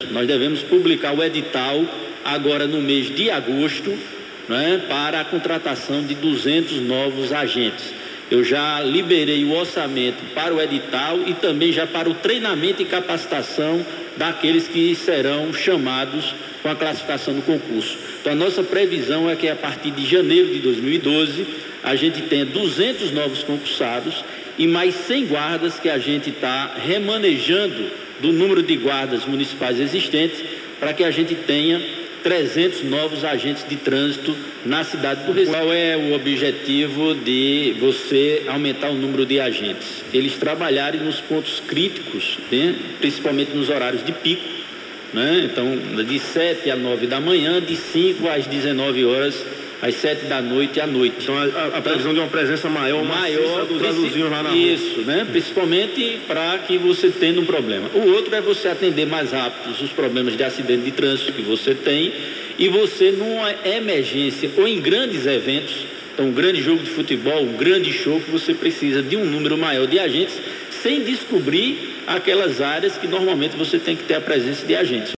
Nós devemos publicar o edital agora no mês de agosto, né, para a contratação de 200 novos agentes. Eu já liberei o orçamento para o edital e também já para o treinamento e capacitação daqueles que serão chamados com a classificação do concurso. Então, a nossa previsão é que a partir de janeiro de 2012, a gente tenha 200 novos concursados e mais 100 guardas que a gente está remanejando do número de guardas municipais existentes para que a gente tenha 300 novos agentes de trânsito na cidade do Recife. Qual é o objetivo de você aumentar o número de agentes? Eles trabalharem nos pontos críticos, né? Principalmente nos horários de pico, né? Então, de 7 a 9 da manhã, de 5 às 19 horas, às 7 da noite à noite. Então, a previsão de uma presença maior dos azulzinhos lá na rua. Isso, né? Principalmente para que você tenha um problema. O outro é você atender mais rápido os problemas de acidente de trânsito que você tem e você, numa emergência ou em grandes eventos, então um grande jogo de futebol, um grande show, que você precisa de um número maior de agentes, sem descobrir aquelas áreas que normalmente você tem que ter a presença de agentes.